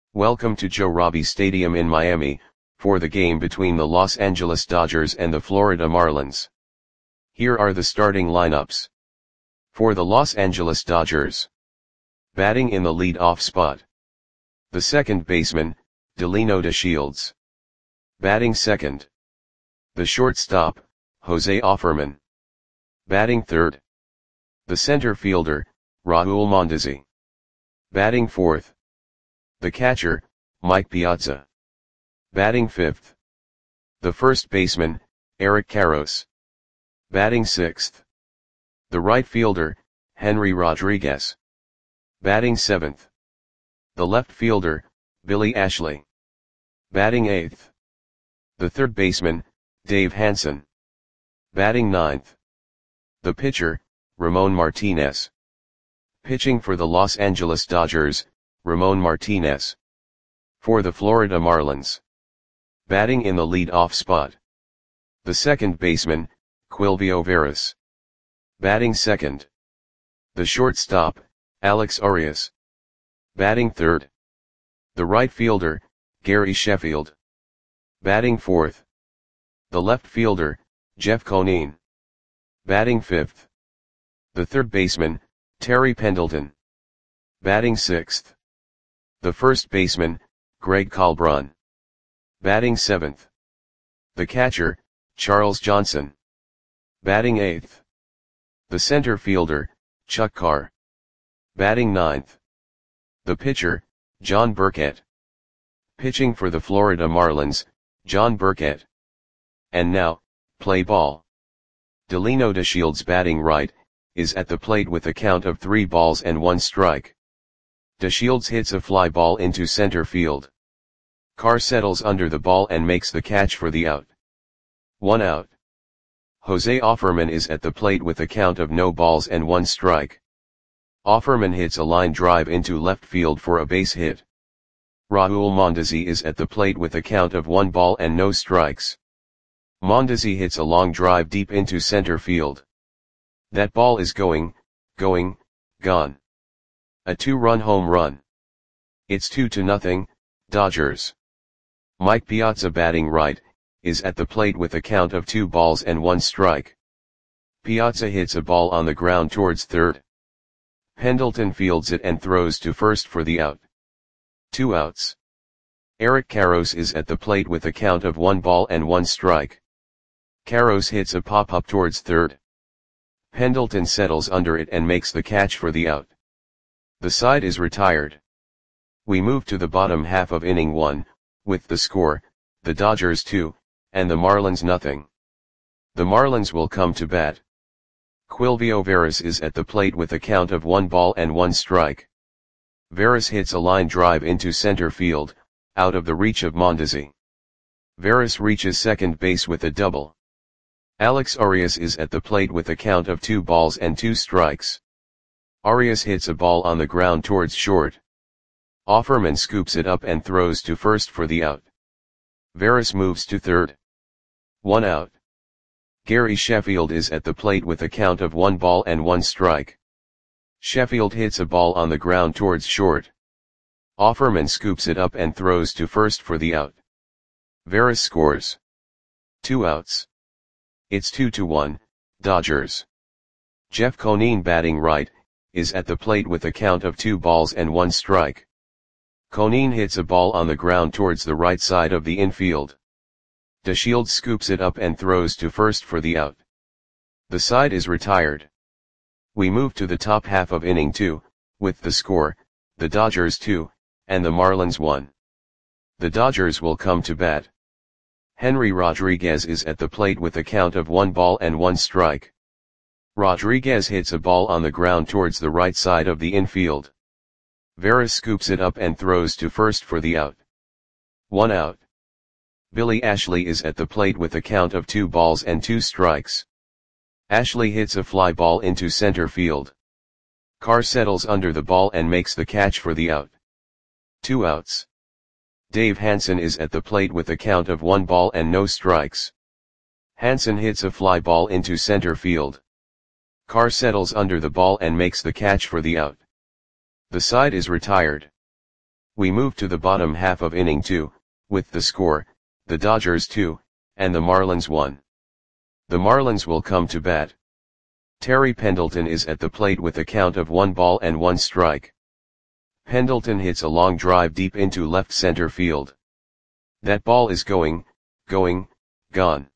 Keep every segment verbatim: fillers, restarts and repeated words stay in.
Welcome to Joe Robbie Stadium in Miami, for the game between the Los Angeles Dodgers and the Florida Marlins. Here are the starting lineups. For the Los Angeles Dodgers. Batting in the lead-off spot. The second baseman, Delino DeShields. Batting second. The shortstop, Jose Offerman. Batting third. The center fielder, Raul Mondesi. Batting fourth. The catcher, Mike Piazza. Batting fifth. The first baseman, Eric Karros. Batting sixth. The right fielder, Henry Rodriguez. Batting seventh. The left fielder, Billy Ashley. Batting eighth. The third baseman, Dave Hansen. Batting ninth. The pitcher, Ramon Martinez. Pitching for the Los Angeles Dodgers, Ramon Martinez. For the Florida Marlins. Batting in the lead-off spot. The second baseman, Quilvio Veras. Batting second. The shortstop, Alex Arias. Batting third. The right fielder, Gary Sheffield. Batting fourth. The left fielder, Jeff Conine. Batting fifth. The third baseman, Terry Pendleton. Batting sixth. The first baseman, Greg Colbrun. Batting seventh. The catcher, Charles Johnson. Batting eighth. The center fielder, Chuck Carr. Batting ninth. The pitcher, John Burkett. Pitching for the Florida Marlins, John Burkett. And now, play ball. Delino DeShields batting right, is at the plate with a count of three balls and one strike. DeShields hits a fly ball into center field. Carr settles under the ball and makes the catch for the out. One out. Jose Offerman is at the plate with a count of no balls and one strike. Offerman hits a line drive into left field for a base hit. Raul Mondesi is at the plate with a count of one ball and no strikes. Mondesi hits a long drive deep into center field. That ball is going, going, gone. A two-run home run. It's two to nothing, Dodgers. Mike Piazza batting right, is at the plate with a count of two balls and one strike. Piazza hits a ball on the ground towards third. Pendleton fields it and throws to first for the out. Two outs. Eric Karros is at the plate with a count of one ball and one strike. Karros hits a pop-up towards third. Pendleton settles under it and makes the catch for the out. The side is retired. We move to the bottom half of inning one, with the score, the Dodgers two, and the Marlins nothing. The Marlins will come to bat. Quilvio Veras is at the plate with a count of one ball and one strike. Veras hits a line drive into center field, out of the reach of Mondesi. Veras reaches second base with a double. Alex Arias is at the plate with a count of two balls and two strikes. Arias hits a ball on the ground towards short. Offerman scoops it up and throws to first for the out. Veras moves to third. One out. Gary Sheffield is at the plate with a count of one ball and one strike. Sheffield hits a ball on the ground towards short. Offerman scoops it up and throws to first for the out. Veras scores. Two outs. It's two to one, Dodgers. Jeff Conine batting right, is at the plate with a count of two balls and one strike. Conine hits a ball on the ground towards the right side of the infield. DeShields scoops it up and throws to first for the out. The side is retired. We move to the top half of inning two, with the score, the Dodgers two, and the Marlins one. The Dodgers will come to bat. Henry Rodriguez is at the plate with a count of one ball and one strike. Rodriguez hits a ball on the ground towards the right side of the infield. Veras scoops it up and throws to first for the out. One out. Billy Ashley is at the plate with a count of two balls and two strikes. Ashley hits a fly ball into center field. Carr settles under the ball and makes the catch for the out. Two outs. Dave Hansen is at the plate with a count of one ball and no strikes. Hansen hits a fly ball into center field. Carr settles under the ball and makes the catch for the out. The side is retired. We move to the bottom half of inning two, with the score, the Dodgers two, and the Marlins one. The Marlins will come to bat. Terry Pendleton is at the plate with a count of one ball and one strike. Pendleton hits a long drive deep into left center field. That ball is going, going, gone.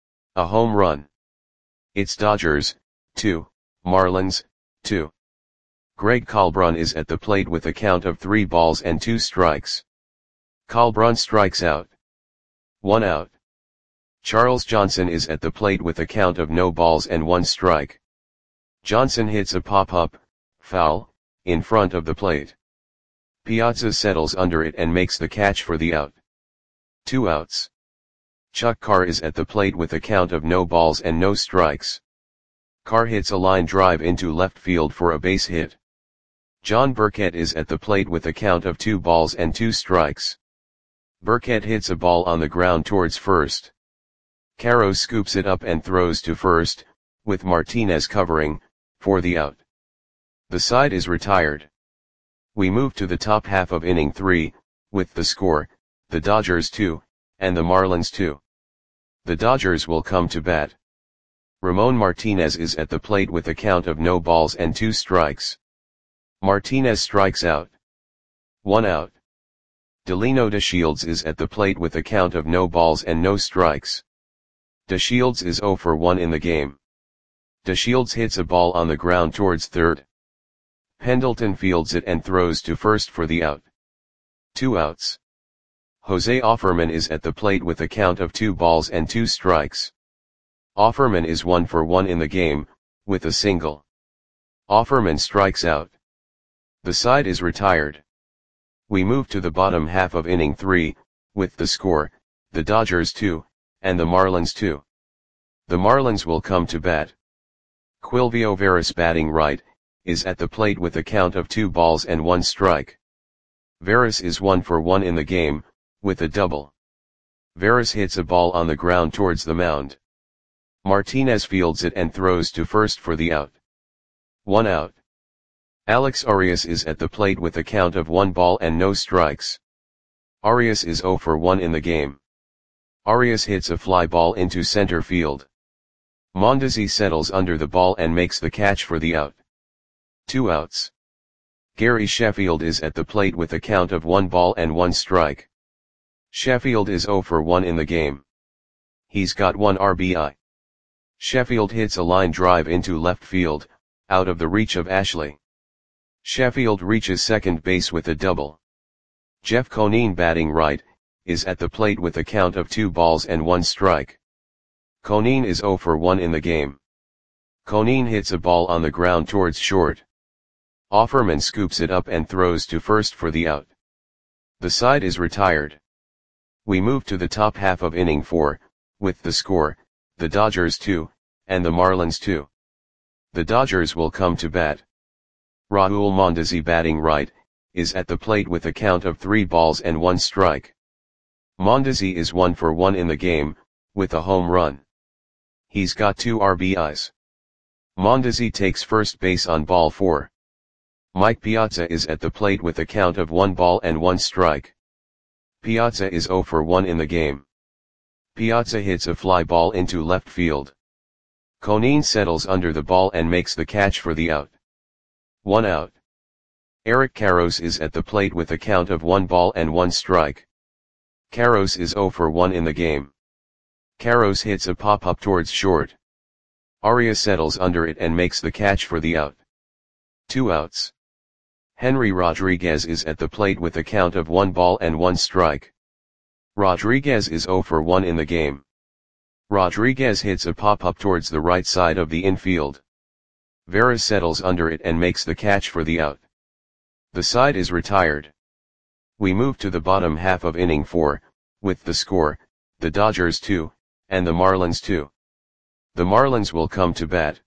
A home run. It's Dodgers, two, Marlins, two. Greg Colbrun is at the plate with a count of three balls and two strikes. Colbrun strikes out. One out. Charles Johnson is at the plate with a count of no balls and one strike. Johnson hits a pop-up, foul, in front of the plate. Piazza settles under it and makes the catch for the out. Two outs. Chuck Carr is at the plate with a count of no balls and no strikes. Carr hits a line drive into left field for a base hit. John Burkett is at the plate with a count of two balls and two strikes. Burkett hits a ball on the ground towards first. Caro scoops it up and throws to first, with Martinez covering, for the out. The side is retired. We move to the top half of inning three, with the score, the Dodgers two, and the Marlins two. The Dodgers will come to bat. Ramon Martinez is at the plate with a count of no balls and two strikes. Martinez strikes out. One out. Delino DeShields is at the plate with a count of no balls and no strikes. DeShields is zero for one in the game. DeShields hits a ball on the ground towards third. Pendleton fields it and throws to first for the out. Two outs. Jose Offerman is at the plate with a count of two balls and two strikes. Offerman is one for one in the game, with a single. Offerman strikes out. The side is retired. We move to the bottom half of inning three, with the score, the Dodgers two, and the Marlins two. The Marlins will come to bat. Quilvio Veras, batting right, is at the plate with a count of two balls and one strike. Veras is one for one in the game, with a double. Veras hits a ball on the ground towards the mound. Martinez fields it and throws to first for the out. One out. Alex Arias is at the plate with a count of one ball and no strikes. Arias is zero for one in the game. Arias hits a fly ball into center field. Mondesi settles under the ball and makes the catch for the out. Two outs. Gary Sheffield is at the plate with a count of one ball and one strike. Sheffield is zero for one in the game. He's got one R B I. Sheffield hits a line drive into left field, out of the reach of Ashley. Sheffield reaches second base with a double. Jeff Conine, batting right, is at the plate with a count of two balls and one strike. Conine is zero for one in the game. Conine hits a ball on the ground towards short. Offerman scoops it up and throws to first for the out. The side is retired. We move to the top half of inning four, with the score, the Dodgers two, and the Marlins two. The Dodgers will come to bat. Raul Mondesi, batting right, is at the plate with a count of three balls and one strike. Mondesi is one for one in the game, with a home run. He's got two R B Is. Mondesi takes first base on ball four. Mike Piazza is at the plate with a count of one ball and one strike. Piazza is zero for one in the game. Piazza hits a fly ball into left field. Conine settles under the ball and makes the catch for the out. One out. Eric Karros is at the plate with a count of one ball and one strike. Karros is zero for one in the game. Karros hits a pop-up towards short. Arias settles under it and makes the catch for the out. Two outs. Henry Rodriguez is at the plate with a count of one ball and one strike. Rodriguez is zero for one in the game. Rodriguez hits a pop-up towards the right side of the infield. Veras settles under it and makes the catch for the out. The side is retired. We move to the bottom half of inning four, with the score, the Dodgers two, and the Marlins two. The Marlins will come to bat.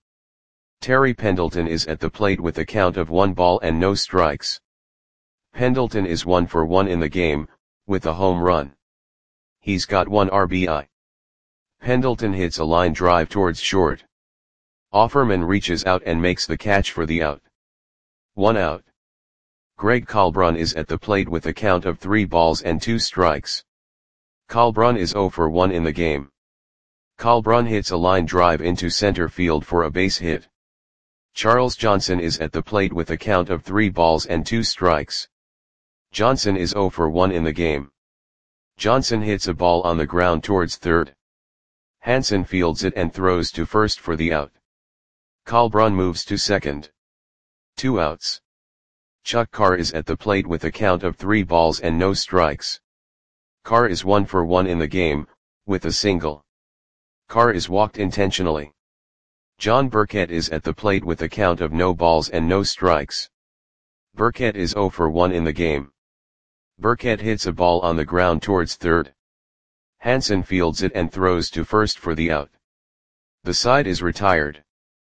Terry Pendleton is at the plate with a count of one ball and no strikes. Pendleton is one for one in the game, with a home run. He's got one R B I. Pendleton hits a line drive towards short. Offerman reaches out and makes the catch for the out. One out. Greg Kalbrun is at the plate with a count of three balls and two strikes. Kalbrun is zero for one in the game. Kalbrun hits a line drive into center field for a base hit. Charles Johnson is at the plate with a count of three balls and two strikes. Johnson is zero for one in the game. Johnson hits a ball on the ground towards third. Hansen fields it and throws to first for the out. Kalbrun moves to second. Two outs. Chuck Carr is at the plate with a count of three balls and no strikes. Carr is one for one in the game, with a single. Carr is walked intentionally. John Burkett is at the plate with a count of no balls and no strikes. Burkett is zero for one in the game. Burkett hits a ball on the ground towards third. Hansen fields it and throws to first for the out. The side is retired.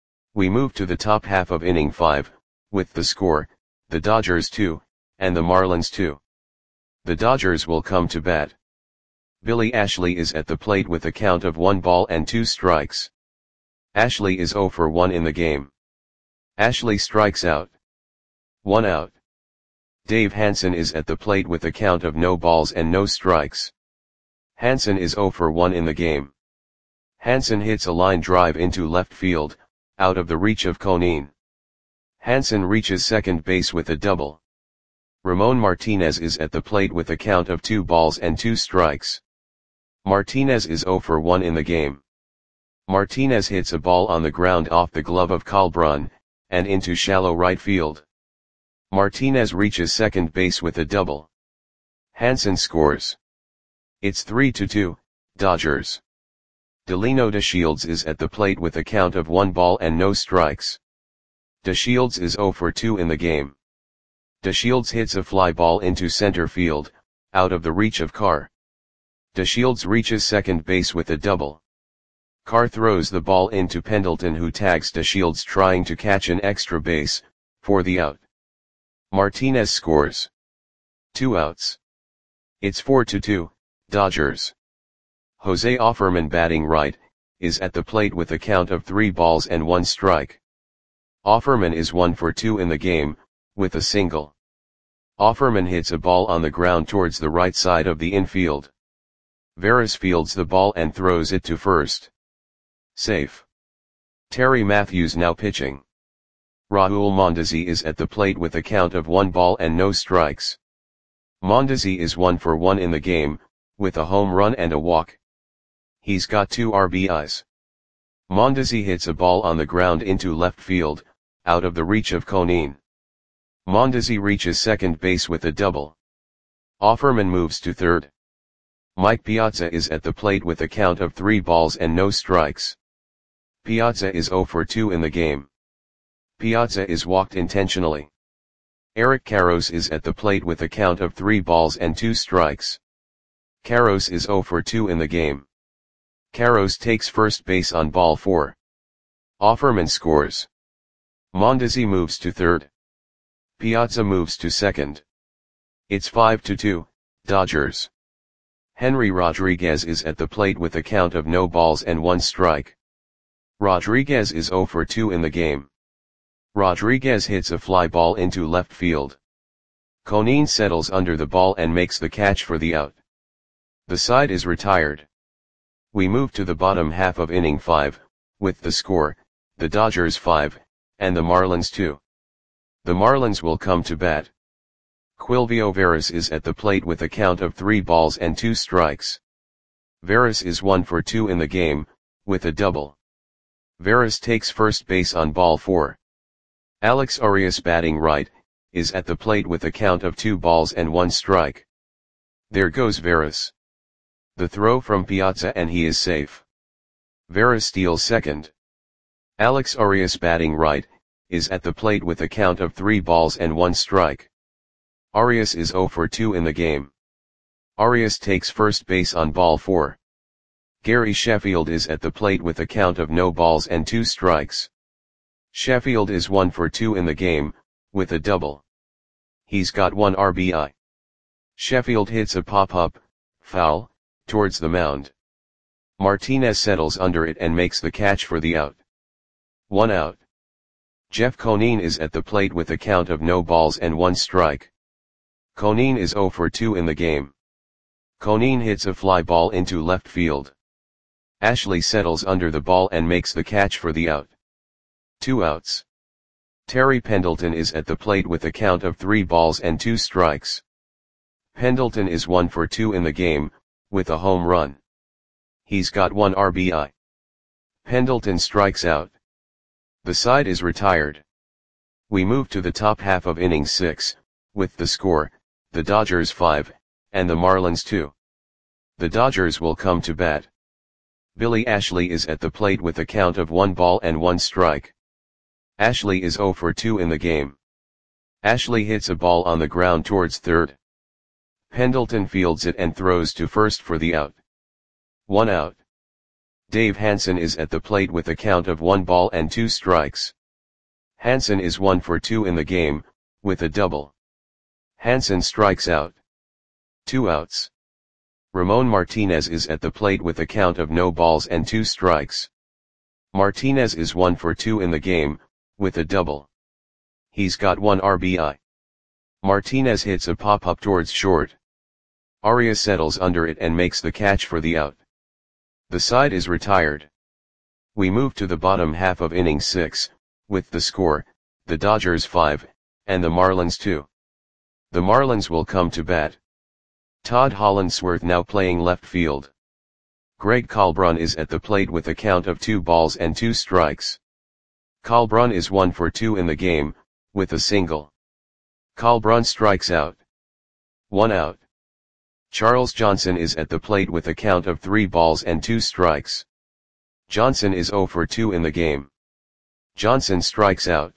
We move to the top half of inning five, with the score, the Dodgers two, and the Marlins two. The Dodgers will come to bat. Billy Ashley is at the plate with a count of one ball and two strikes. Ashley is zero for one in the game. Ashley strikes out. One out. Dave Hansen is at the plate with a count of no balls and no strikes. Hansen is zero for one in the game. Hansen hits a line drive into left field, out of the reach of Conine. Hansen reaches second base with a double. Ramon Martinez is at the plate with a count of two balls and two strikes. Martinez is zero for one in the game. Martinez hits a ball on the ground off the glove of Kalbrun, and into shallow right field. Martinez reaches second base with a double. Hansen scores. It's three to two, Dodgers. Delino DeShields is at the plate with a count of one ball and no strikes. DeShields is zero for two in the game. DeShields hits a fly ball into center field, out of the reach of Carr. DeShields reaches second base with a double. Carr throws the ball into Pendleton, who tags DeShields trying to catch an extra base, for the out. Martinez scores. Two outs. It's four to two, Dodgers. Jose Offerman, batting right, is at the plate with a count of three balls and one strike. Offerman is one for two in the game, with a single. Offerman hits a ball on the ground towards the right side of the infield. Veras fields the ball and throws it to first. Safe. Terry Matthews now pitching. Raul Mondesi is at the plate with a count of one ball and no strikes. Mondesi is one for one in the game, with a home run and a walk. He's got two R B Is. Mondesi hits a ball on the ground into left field, out of the reach of Conine. Mondesi reaches second base with a double. Offerman moves to third. Mike Piazza is at the plate with a count of three balls and no strikes. Piazza is zero for two in the game. Piazza is walked intentionally. Eric Karros is at the plate with a count of three balls and two strikes. Karros is zero for two in the game. Karros takes first base on ball four. Offerman scores. Mondesi moves to third. Piazza moves to second. It's five to two, Dodgers. Henry Rodriguez is at the plate with a count of no balls and one strike. Rodriguez is zero for two in the game. Rodriguez hits a fly ball into left field. Conine settles under the ball and makes the catch for the out. The side is retired. We move to the bottom half of inning five, with the score, the Dodgers five, and the Marlins two. The Marlins will come to bat. Quilvio Veras is at the plate with a count of three balls and two strikes. Veras is one for two in the game, with a double. Veras takes first base on ball four. Alex Arias, batting right, is at the plate with a count of two balls and one strike. There goes Veras. The throw from Piazza and he is safe. Veras steals second. Alex Arias, batting right, is at the plate with a count of three balls and one strike. Arias is zero for two in the game. Arias takes first base on ball four. Gary Sheffield is at the plate with a count of no balls and two strikes. Sheffield is one for two in the game, with a double. He's got one R B I. Sheffield hits a pop-up, foul, towards the mound. Martinez settles under it and makes the catch for the out. One out. Jeff Conine is at the plate with a count of no balls and one strike. Conine is zero for two in the game. Conine hits a fly ball into left field. Ashley settles under the ball and makes the catch for the out. Two outs. Terry Pendleton is at the plate with a count of three balls and two strikes. Pendleton is one for two in the game, with a home run. He's got one R B I. Pendleton strikes out. The side is retired. We move to the top half of inning six, with the score, the Dodgers five, and the Marlins two. The Dodgers will come to bat. Billy Ashley is at the plate with a count of one ball and one strike. Ashley is zero for two in the game. Ashley hits a ball on the ground towards third. Pendleton fields it and throws to first for the out. One out. Dave Hansen is at the plate with a count of one ball and two strikes. Hansen is one for two in the game, with a double. Hansen strikes out. Two outs. Ramon Martinez is at the plate with a count of no balls and two strikes. Martinez is one for two in the game, with a double. He's got one R B I. Martinez hits a pop-up towards short. Arias settles under it and makes the catch for the out. The side is retired. We move to the bottom half of inning six, with the score, the Dodgers five, and the Marlins two. The Marlins will come to bat. Todd Hollandsworth now playing left field. Greg Colbrun is at the plate with a count of two balls and two strikes. Colbrun is one for two in the game, with a single. Colbrun strikes out. One out. Charles Johnson is at the plate with a count of three balls and two strikes. Johnson is zero for two in the game. Johnson strikes out.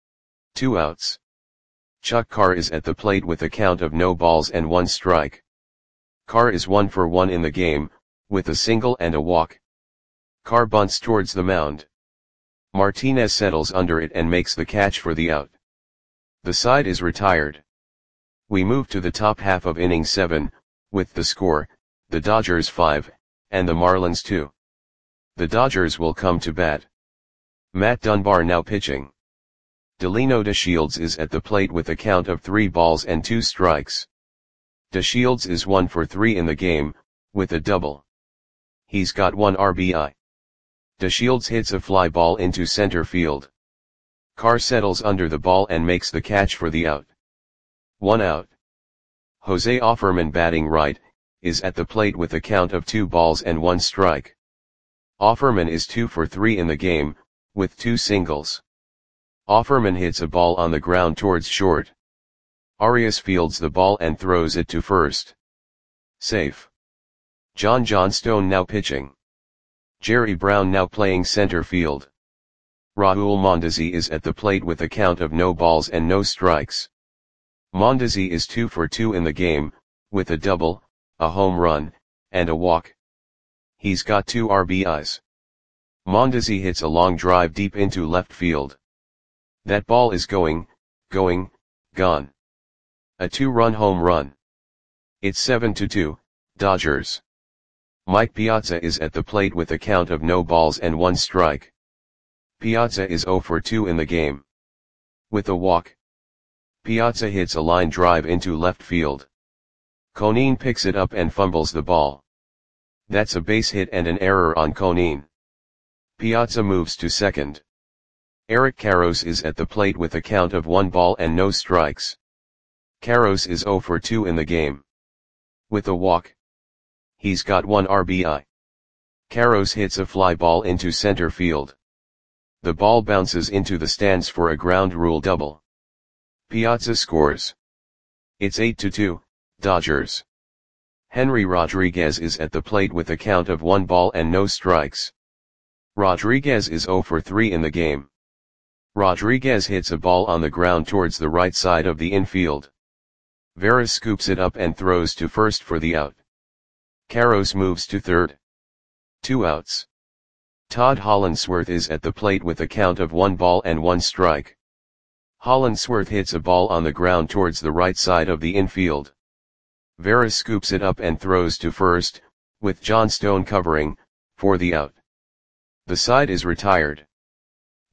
Two outs. Chuck Carr is at the plate with a count of no balls and one strike. Carr is one for one in the game, with a single and a walk. Carr bunts towards the mound. Martinez settles under it and makes the catch for the out. The side is retired. We move to the top half of inning seven, with the score, the Dodgers five, and the Marlins two. The Dodgers will come to bat. Matt Dunbar now pitching. Delino DeShields is at the plate with a count of three balls and two strikes. DeShields is one for three in the game, with a double. He's got one R B I. DeShields hits a fly ball into center field. Carr settles under the ball and makes the catch for the out. One out. Jose Offerman batting right, is at the plate with a count of two balls and one strike. Offerman is two for three in the game, with two singles. Offerman hits a ball on the ground towards short. Arias fields the ball and throws it to first. Safe. John Johnstone now pitching. Jerry Brown now playing center field. Raul Mondesi is at the plate with a count of no balls and no strikes. Mondesi is two for two in the game, with a double, a home run, and a walk. He's got two R B Is. Mondesi hits a long drive deep into left field. That ball is going, going, gone. A two-run home run. It's seven to two, Dodgers. Mike Piazza is at the plate with a count of no balls and one strike. Piazza is zero for two in the game. With a walk. Piazza hits a line drive into left field. Conine picks it up and fumbles the ball. That's a base hit and an error on Conine. Piazza moves to second. Eric Karros is at the plate with a count of one ball and no strikes. Karros is zero for two in the game. With a walk. He's got one R B I. Karros hits a fly ball into center field. The ball bounces into the stands for a ground rule double. Piazza scores. It's eight to two, Dodgers. Henry Rodriguez is at the plate with a count of one ball and no strikes. Rodriguez is zero for three in the game. Rodriguez hits a ball on the ground towards the right side of the infield. Veras scoops it up and throws to first for the out. Karros moves to third. Two outs. Todd Hollandsworth is at the plate with a count of one ball and one strike. Hollandsworth hits a ball on the ground towards the right side of the infield. Veras scoops it up and throws to first, with Johnstone covering, for the out. The side is retired.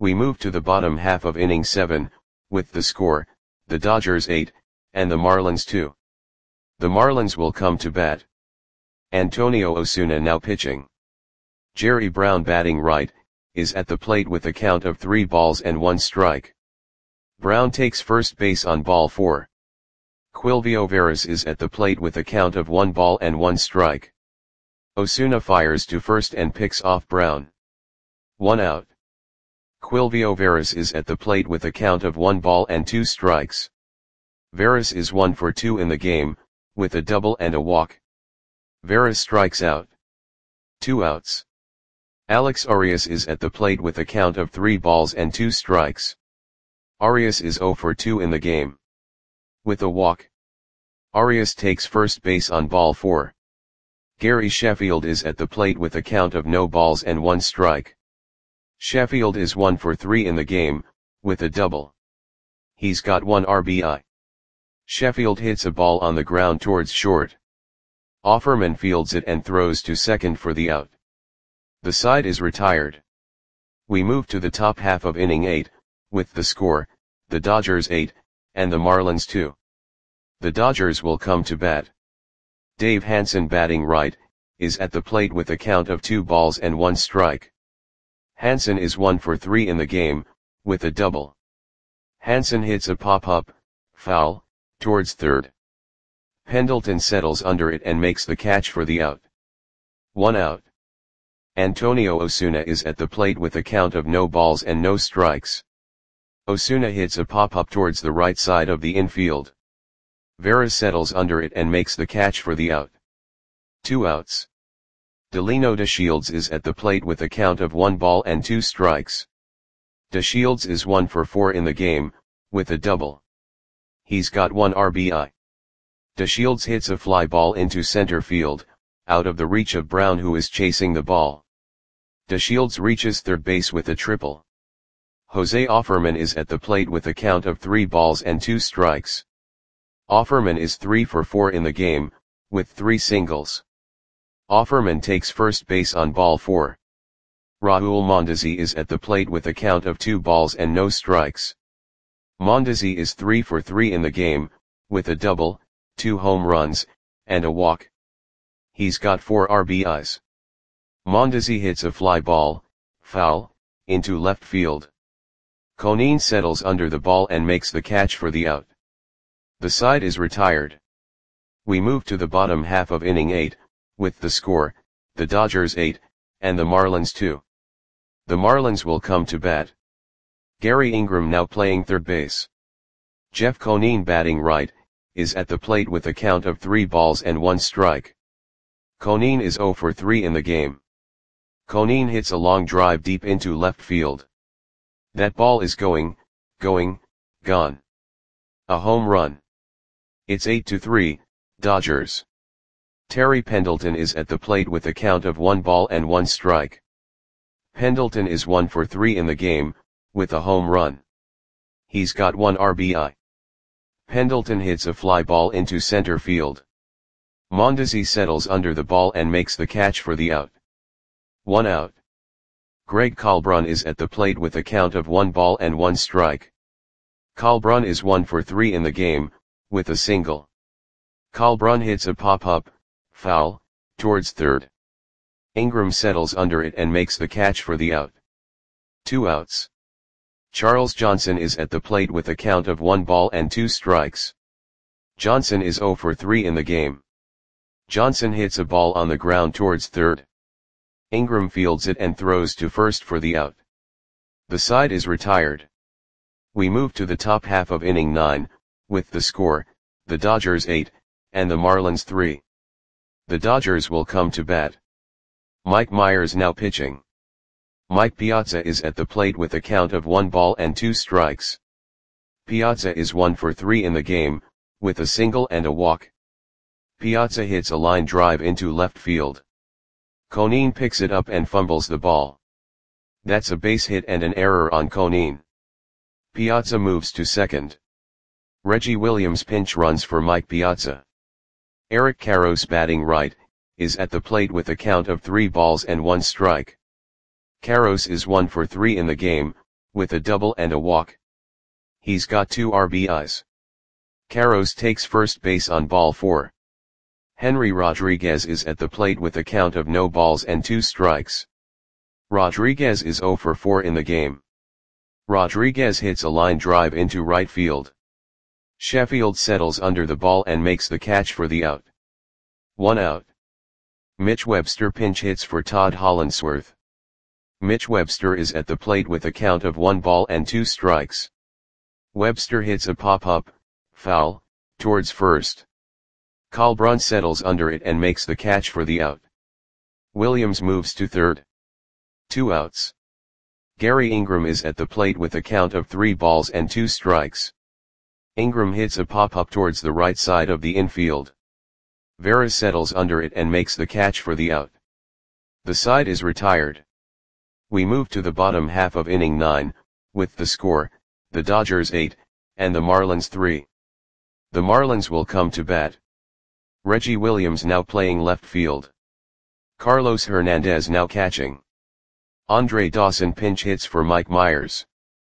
We move to the bottom half of inning seven, with the score, the Dodgers eight, and the Marlins two. The Marlins will come to bat. Antonio Osuna now pitching. Jerry Brown batting right, is at the plate with a count of three balls and one strike. Brown takes first base on ball four. Quilvio Veras is at the plate with a count of one ball and one strike. Osuna fires to first and picks off Brown. One out. Quilvio Veras is at the plate with a count of one ball and two strikes. Veras is one for two in the game, with a double and a walk. Veras strikes out. Two outs. Alex Arias is at the plate with a count of three balls and two strikes. Arias is zero for two in the game. With a walk. Arias takes first base on ball four. Gary Sheffield is at the plate with a count of no balls and one strike. Sheffield is one for three in the game, with a double. He's got one R B I. Sheffield hits a ball on the ground towards short. Offerman fields it and throws to second for the out. The side is retired. We move to the top half of inning eight, with the score, the Dodgers eight, and the Marlins two. The Dodgers will come to bat. Dave Hansen batting right, is at the plate with a count of two balls and one strike. Hansen is one for three in the game, with a double. Hansen hits a pop-up, foul, towards third. Pendleton settles under it and makes the catch for the out. One out. Antonio Osuna is at the plate with a count of no balls and no strikes. Osuna hits a pop-up towards the right side of the infield. Veras settles under it and makes the catch for the out. Two outs. Delino DeShields is at the plate with a count of one ball and two strikes. DeShields is one for four in the game, with a double. He's got one R B I. DeShields hits a fly ball into center field, out of the reach of Brown who is chasing the ball. DeShields reaches third base with a triple. Jose Offerman is at the plate with a count of three balls and two strikes. Offerman is three for four in the game, with three singles. Offerman takes first base on ball four. Raul Mondesi is at the plate with a count of two balls and no strikes. Mondesi is three for three in the game, with a double, two home runs, and a walk. He's got four R B Is. Mondesi hits a fly ball, foul, into left field. Conine settles under the ball and makes the catch for the out. The side is retired. We move to the bottom half of inning eight, with the score, the Dodgers eight, and the Marlins two. The Marlins will come to bat. Gary Ingram now playing third base. Jeff Conine batting right, is at the plate with a count of three balls and one strike. Conine is zero for three in the game. Conine hits a long drive deep into left field. That ball is going, going, gone. A home run. It's eight to three, Dodgers. Terry Pendleton is at the plate with a count of one ball and one strike. Pendleton is one for three in the game, with a home run. He's got one R B I. Pendleton hits a fly ball into center field. Mondesi settles under the ball and makes the catch for the out. One out. Greg Colbrun is at the plate with a count of one ball and one strike. Colbrun is one for three in the game, with a single. Colbrun hits a pop-up, foul, towards third. Ingram settles under it and makes the catch for the out. Two outs. Charles Johnson is at the plate with a count of one ball and two strikes. Johnson is zero for three in the game. Johnson hits a ball on the ground towards third. Ingram fields it and throws to first for the out. The side is retired. We move to the top half of inning nine, with the score, the Dodgers eight, and the Marlins three. The Dodgers will come to bat. Mike Myers now pitching. Mike Piazza is at the plate with a count of one ball and two strikes. Piazza is one for three in the game, with a single and a walk. Piazza hits a line drive into left field. Conine picks it up and fumbles the ball. That's a base hit and an error on Conine. Piazza moves to second. Reggie Williams pinch runs for Mike Piazza. Eric Karros batting right, is at the plate with a count of three balls and one strike. Karros is one for three in the game, with a double and a walk. He's got two R B Is. Carros takes first base on ball four. Henry Rodriguez is at the plate with a count of no balls and two strikes. Rodriguez is zero for four in the game. Rodriguez hits a line drive into right field. Sheffield settles under the ball and makes the catch for the out. One out. Mitch Webster pinch hits for Todd Hollandsworth. Mitch Webster is at the plate with a count of one ball and two strikes. Webster hits a pop-up, foul, towards first. Colbrun settles under it and makes the catch for the out. Williams moves to third. Two outs. Gary Ingram is at the plate with a count of three balls and two strikes. Ingram hits a pop-up towards the right side of the infield. Veras settles under it and makes the catch for the out. The side is retired. We move to the bottom half of inning nine, with the score, the Dodgers eight, and the Marlins three. The Marlins will come to bat. Reggie Williams now playing left field. Carlos Hernandez now catching. Andre Dawson pinch hits for Mike Myers.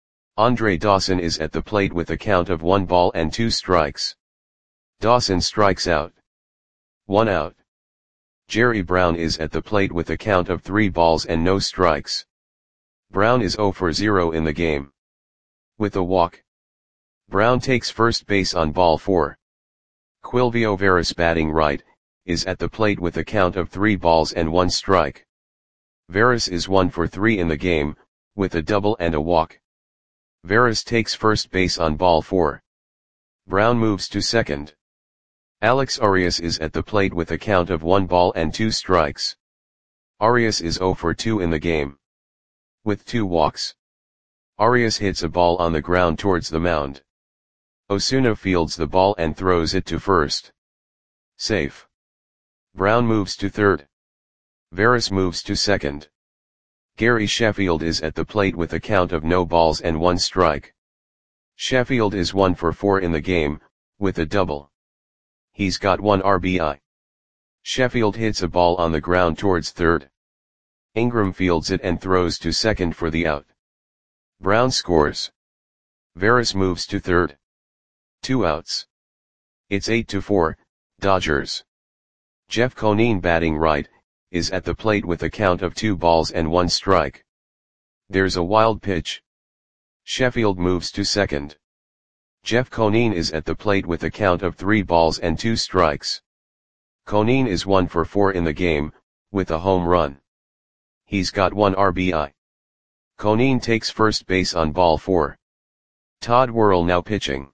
Andre Dawson is at the plate with a count of one ball and two strikes. Dawson strikes out. One out. Jerry Brown is at the plate with a count of three balls and no strikes. Brown is zero for zero in the game. With a walk. Brown takes first base on ball four. Quilvio Veras batting right, is at the plate with a count of three balls and one strike. Veras is one for three in the game, with a double and a walk. Veras takes first base on ball four. Brown moves to second. Alex Arias is at the plate with a count of one ball and two strikes. Arias is zero for two in the game. With two walks. Arias hits a ball on the ground towards the mound. Osuna fields the ball and throws it to first. Safe. Brown moves to third. Veras moves to second. Gary Sheffield is at the plate with a count of no balls and one strike. Sheffield is one for four in the game, with a double. He's got one R B I. Sheffield hits a ball on the ground towards third. Ingram fields it and throws to second for the out. Brown scores. Veras moves to third. Two outs. It's eight to four, Dodgers. Jeff Conine batting right, is at the plate with a count of two balls and one strike. There's a wild pitch. Sheffield moves to second. Jeff Conine is at the plate with a count of three balls and two strikes. Conine is one for four in the game, with a home run. He's got one R B I. Conine takes first base on ball four. Todd Worrell now pitching.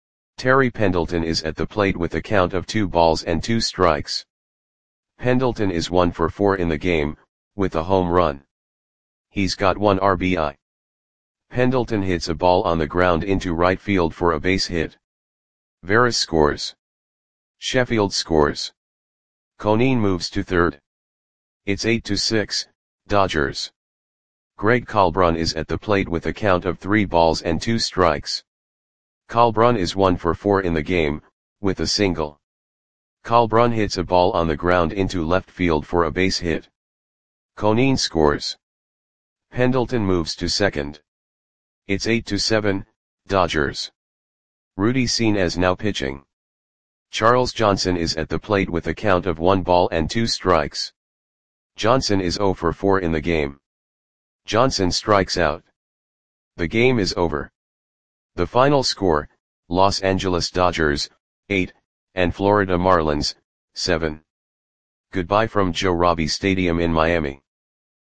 Terry Pendleton is at the plate with a count of two balls and two strikes. Pendleton is one for four in the game, with a home run. He's got one R B I. Pendleton hits a ball on the ground into right field for a base hit. Veras scores. Sheffield scores. Conine moves to third. It's eight to six, Dodgers. Greg Colbrun is at the plate with a count of three balls and two strikes. Colbrun is one for four in the game, with a single. Colbrun hits a ball on the ground into left field for a base hit. Conine scores. Pendleton moves to second. It's eight to seven, Dodgers. Rudy Senes now pitching. Charles Johnson is at the plate with a count of one ball and two strikes. Johnson is zero for four in the game. Johnson strikes out. The game is over. The final score, Los Angeles Dodgers, eight, and Florida Marlins, seven. Goodbye from Joe Robbie Stadium in Miami.